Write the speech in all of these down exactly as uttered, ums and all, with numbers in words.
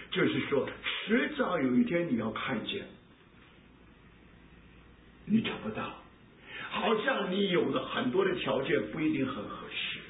就是说，迟早有一天你要看见，你找不到，好像你有了很多的条件不一定很合适，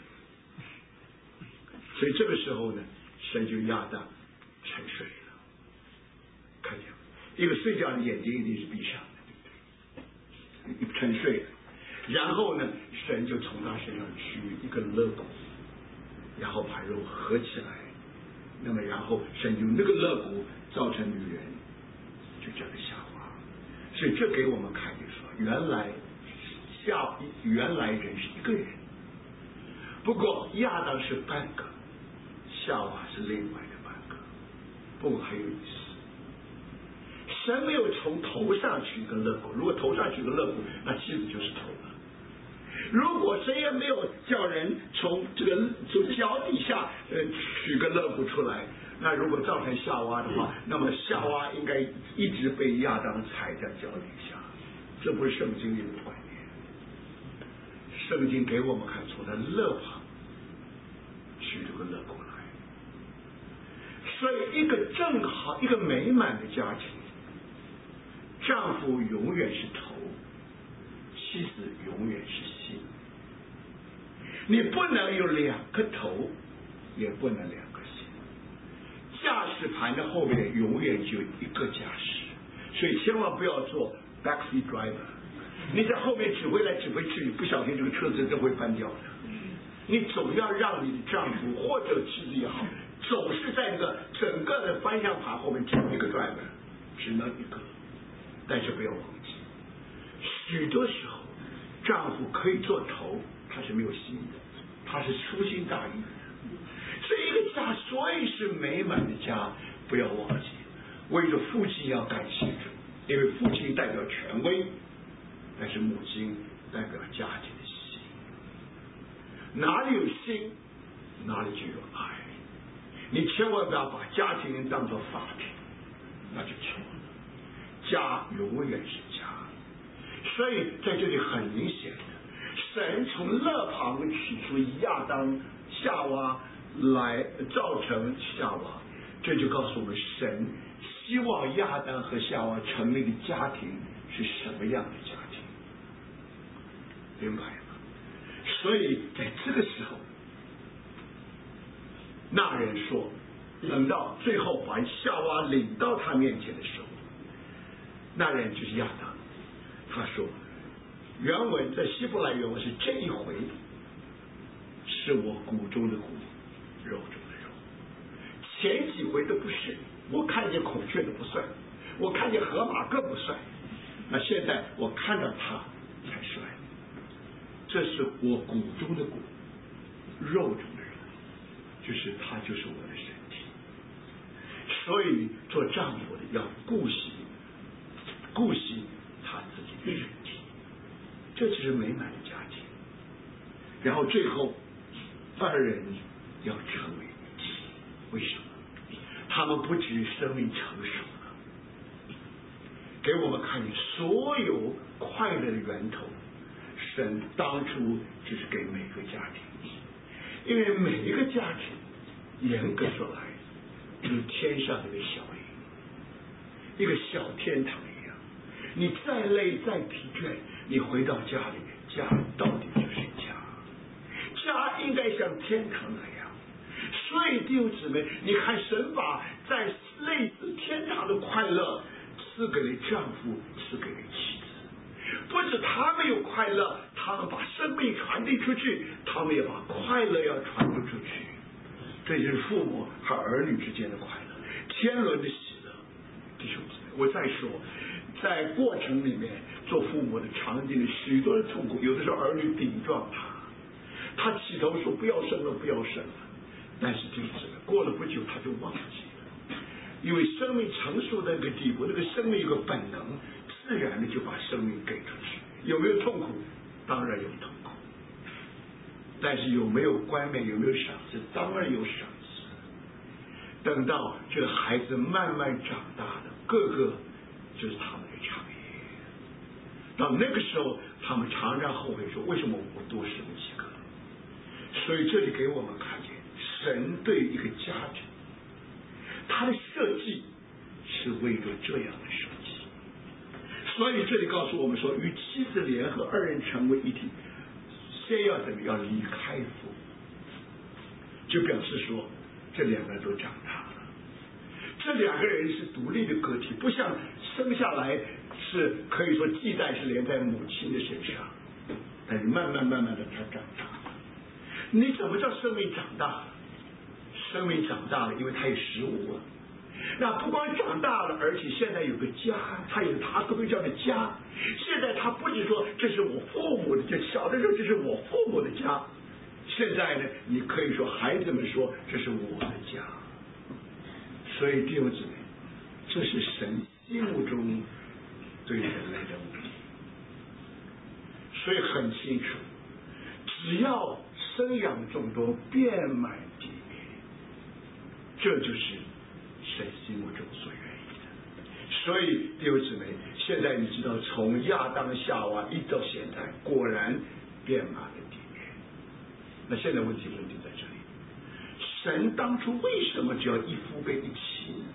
所以这个时候呢，神就亚当沉睡了。看见一个睡觉的眼睛一定是闭上的，对不对？沉睡了，然后呢，神就从他身上取一个肋骨，然后把肉合起来，那么然后神用那个肋骨造成女人，就叫做夏娃。所以这给我们看见说，原来夏原来人是一个人，不过亚当是半个，夏娃是另外的半个。不过还有意思，神没有从头上取一个肋骨，如果头上取个肋骨，那妻子就是头了。如果神也没有叫人从这个从脚底下呃取个肋骨出来，那如果造成夏娃的话，那么夏娃应该一直被亚当踩在脚底下，这不是圣经里的观念。圣经给我们看，从他肋旁取这个肋骨来。所以一个正好一个美满的家庭，丈夫永远是头，妻子永远是心。你不能有两个头，也不能两个心。驾驶盘的后面永远就一个驾驶，所以千万不要做 backseat driver。你在后面指挥来指挥去，你不小心这个车子都会翻掉的。你总要让你的丈夫或者妻子也好，总是在那个整个的方向盘后面只有一个 driver， 只能一个。但是不要忘记，许多时候丈夫可以做头，他是没有心的，他是粗心大意的。所以一个家所以是美满的家，不要忘记为着父亲要感谢主，因为父亲代表权威，但是母亲代表家庭的心。哪里有心，哪里就有爱。你千万不要把家庭当作法庭，那就错了。家永远是家。所以在这里很明显的，神从肋旁取出亚当夏娃来造成夏娃，这就告诉我们神希望亚当和夏娃成立的家庭是什么样的家庭，明白吗？所以在这个时候，那人说，等到最后把夏娃领到他面前的时候，那人就是亚当，他说，原文在希伯来原文是这一回是我骨中的骨，肉中的肉，前几回都不是。我看见孔雀都不算，我看见河马更不算，那现在我看到他才算。这是我骨中的骨，肉中的肉，就是他就是我的身体。所以做丈夫的要顾惜顾惜他自己的身体，这就是美满的家庭。然后最后二人要成为一体，为什么？他们不只生命成熟了，给我们看见所有快乐的源头，神当初就是给每个家庭，因为每一个家庭严格说来就是天上的一个小营，一个小天堂一样。你再累再疲倦，你回到家里面，家到底就是家，家应该像天堂那样。所以弟兄姊妹，你看神把在类似天堂的快乐赐给了丈夫，赐给了妻子。不止他们有快乐，他们把生命传递出去，他们也把快乐要传递出去。这就是父母和儿女之间的快乐，天伦的喜乐。弟兄姊妹，我再说，在过程里面做父母的常经历许多的痛苦，有的时候儿女顶撞他，他起头说不要生了不要生了，但是弟兄姊妹，过了不久他就忘记了，因为生命成熟的那个地步，那个生命有个本能，自然的就把生命给出去。有没有痛苦？当然有痛苦，但是有没有冠冕，有没有赏赐？当然有赏赐。等到这个孩子慢慢长大的，个个就是他们的产业。到那个时候，他们常常后悔说，为什么我多生几个？所以这里给我们看见，神对一个家庭，他他的设计是为着这样的设计。所以这里告诉我们说，与妻子联合，二人成为一体，先要怎么要离开父，就表示说这两个人都长大了。这两个人是独立的个体，不像生下来是可以说系带是连在母亲的身上，但是慢慢慢慢的他长大了。你怎么叫生命长大了？生命长大了，因为他有食物啊。那不光长大了，而且现在有个家，他有他各位叫的家。现在他不是说这是我父母的家，小的时候这是我父母的家，现在呢，你可以说孩子们说这是我的家。所以弟兄姊妹，这是神心目中对人类的目的。所以很清楚，只要生养众多，遍满地面，这就是神心目中所愿意的。所以弟兄姊妹，现在你知道，从亚当夏娃一直到现在，果然遍满了地面。那现在问题问题在这里，神当初为什么只要一夫跟一妻呢？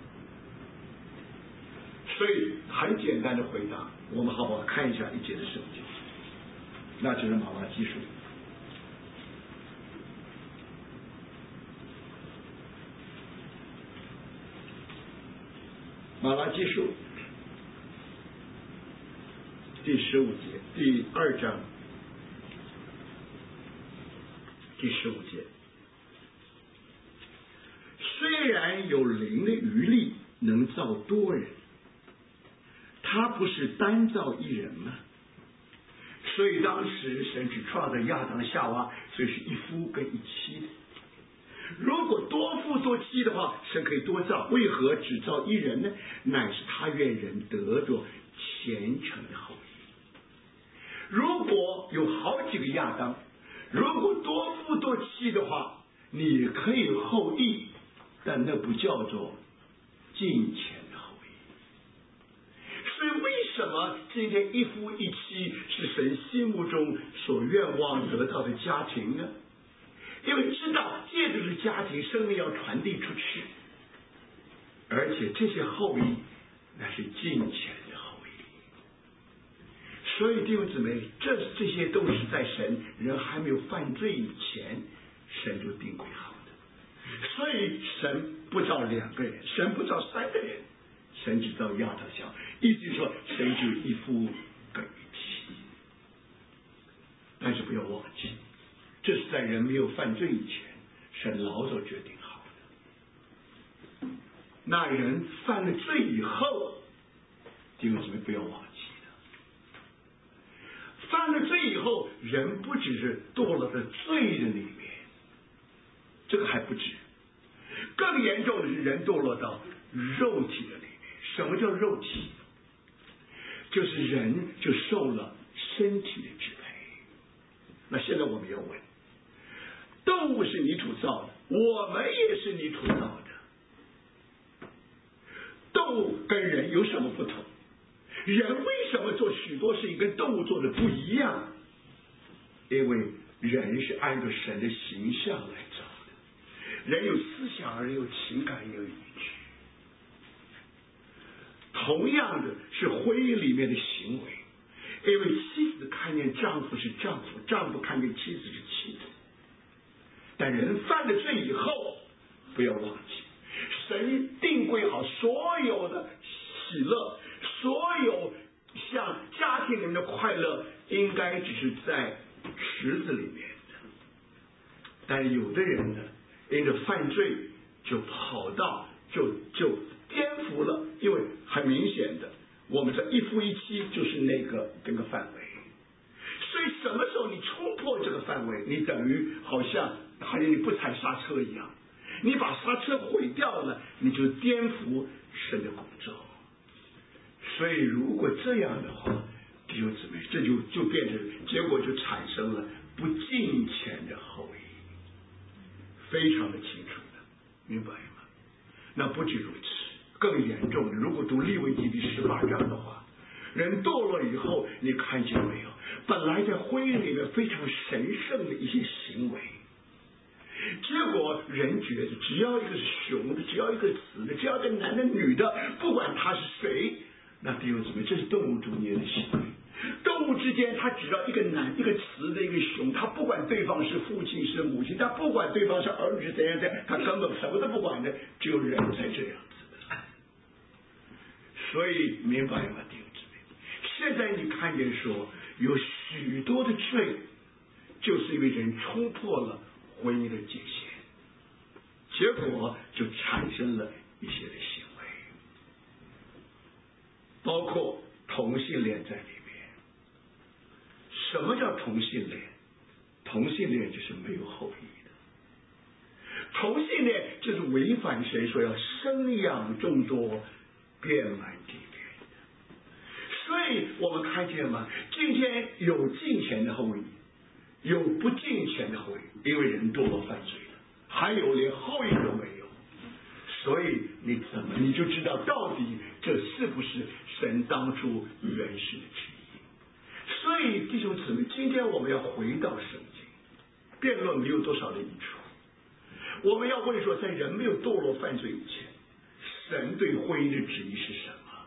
所以很简单的回答，我们好不好看一下一节的圣经，那就是马拉基书。马拉基书第十五节，第二章第十五节。虽然有灵的余力能造多人，他不是单造一人吗？所以当时神只创造亚当夏娃，所以是一夫跟一妻的。如果多夫多妻的话，神可以多造，为何只造一人呢？乃是他愿人得着虔诚的后裔。如果有好几个亚当，如果多夫多妻的话，你可以有后裔，但那不叫做敬虔的后裔。所以为什么今天一夫一妻是神心目中所愿望得到的家庭呢？因为知道借着这家庭，生命要传递出去，而且这些后裔那是敬虔的后裔。所以弟兄姊妹，这这些都是在神人还没有犯罪以前，神就定规好的。所以神不造两个人，神不造三个人，神只造亚当夏娃，意思就是说神就一夫跟一妻。但是不要忘记，这是在人没有犯罪以前，神老早决定好的。那人犯了罪以后，弟兄姊妹不要忘记了，犯了罪以后，人不只是堕落在罪的里面，这个还不止，更严重的是人堕落到肉体的里面。什么叫肉体？就是人就受了身体的支配。那现在我们要问，动物是泥土造的，我们也是泥土造的，动物跟人有什么不同？人为什么做许多事情跟动物做的不一样？因为人是按照神的形象来造的，人有思想，人有情感，也有语句。同样的是婚姻里面的行为，因为妻子看见丈夫是丈夫，丈夫看见妻子是妻子。但人犯了罪以后，不要忘记，神定规好所有的喜乐，所有像家庭里面的快乐，应该只是在池子里面的。但有的人呢，因着犯罪就跑到就就颠覆了，因为很明显的，我们这一夫一妻就是那个这个范围。所以什么时候你冲破这个范围，你等于好像好像你不踩刹车一样，你把刹车毁掉了，你就颠覆神的工作。所以如果这样的话，弟兄姊妹，这就就变成结果就产生了不敬虔的后裔，非常的清楚的，明白吗？那不止如此，更严重的，如果读利未记第十八章的话，人堕落以后，你看见没有？本来在婚姻里面非常神圣的一些行为， 结果人觉得只要一个是雄的，只要一个雌的，只要一个男的女的，不管他是谁，那弟兄姊妹，这是动物中间的行为。动物之间，他只要一个男一个雌的一个雄，他不管对方是父亲是母亲，他不管对方是儿女是怎样怎样，他根本什么都不管的，只有人才这样子的。所以明白吗，弟兄姊妹？现在你看见说有许多的罪，就是因为人冲破了婚姻的界限，结果就产生了一些的行为，包括同性恋在里面。什么叫同性恋？同性恋就是没有后裔的，同性恋就是违反谁说要生养众多，遍满地面的。所以我们看见吗？今天有敬虔的后裔，有不敬虔的后裔，因为人堕落犯罪了，还有连后裔都没有。所以你怎么你就知道到底这是不是神当初原始的旨意？所以弟兄姊妹，今天我们要回到圣经，辩论没有多少的益处。我们要问说，在人没有堕落犯罪以前，神对婚姻的旨意是什么？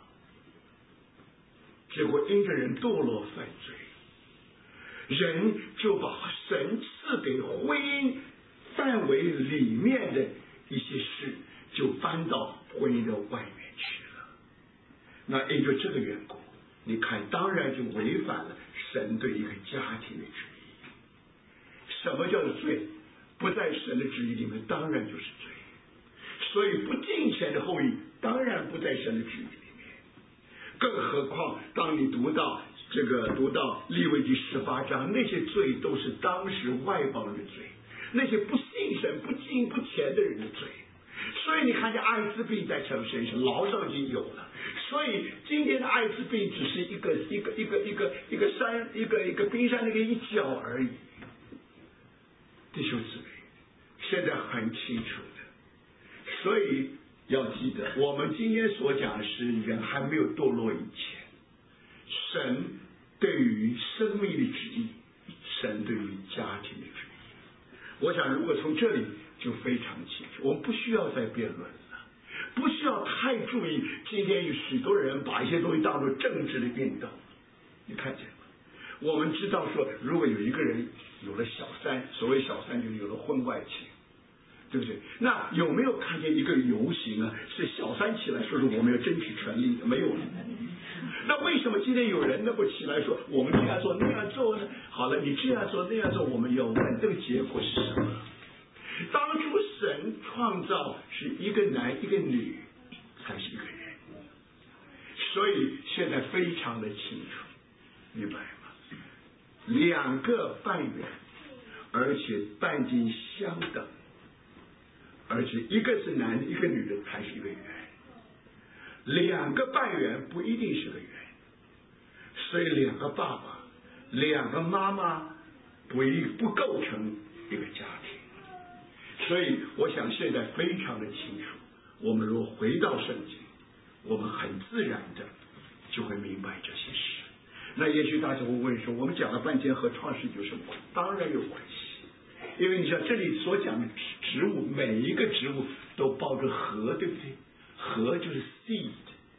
结果因着人堕落犯罪，人就把神赐给婚姻范围里面的一些事，就搬到婚姻的外面去了。那因着这个缘故，你看，当然就违反了神对一个家庭的旨意。什么叫做罪？不在神的旨意里面，当然就是罪。所以不敬虔的后裔，当然不在神的旨意里面。更何况，当你读到这个读到利未记十八章，那些罪都是当时外邦人的罪，那些不信神、不敬不虔的人的罪。所以你看见艾滋病在城身上，老早已经有了。所以今天的艾滋病只是一个一个一个一个一个山一个一个冰山的一个一角而已。弟兄姊妹，现在很清楚的。所以要记得，我们今天所讲的是人还没有堕落以前，神对于生命的旨意，神对于家庭的旨意。我想如果从这里就非常清楚，我们不需要再辩论了，不需要太注意。今天有许多人把一些东西当作政治的运动，你看见吗？我们知道说，如果有一个人有了小三，所谓小三就是有了婚外情，对不对？那有没有看见一个游行啊？是小三起来说是我们要争取权利的，没有了。那为什么今天有人能够起来说我们这样做那样做呢？好了，你这样做那样做，我们要问这个结果是什么？当初神创造是一个男一个女才是一个人，所以现在非常的清楚，明白吗？两个半圆，而且半径相等，而且一个是男的一个女的才是一个圆，两个半圆不一定是个圆，所以两个爸爸两个妈妈不一不构成一个家庭。所以我想现在非常的清楚，我们如果回到圣经，我们很自然的就会明白这些事。那也许大家会问说，我们讲了半天和创世有什么关系？当然有关系，因为你像这里所讲的植物，每一个植物都抱着核，对不对？核就是 seed。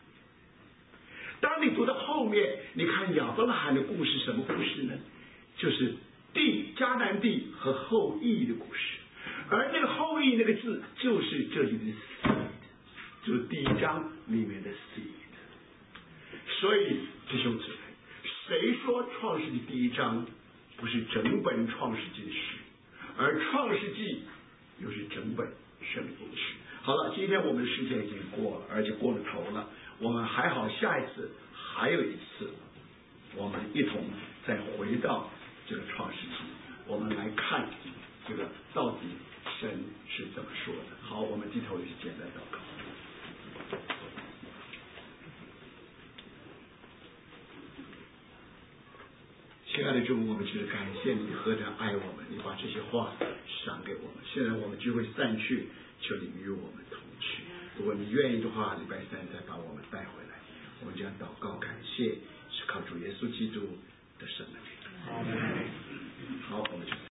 当你读到后面，你看亚伯拉罕的故事，什么故事呢？就是地迦南地和后裔的故事。而那个后裔那个字就是这里的 seed， 就是第一章里面的 seed。 所以弟兄姊妹，谁说创世纪第一章不是整本创世纪的事，而创世纪又是整本圣经的事？好了，今天我们的时间已经过了，而且过了头了，我们还好，下一次还有一次，我们一同再回到这个创世纪，我们来看这个到底神是怎么说的。好，我们低头一起简单祷告。亲爱的主，我们只是感谢你何等爱我们，你把这些话赏给我们。现在我们就会散去，求你与我们同去。如果你愿意的话，礼拜三再把我们带回来。我们将祷告感谢，是靠主耶稣基督的圣名。好，我们就。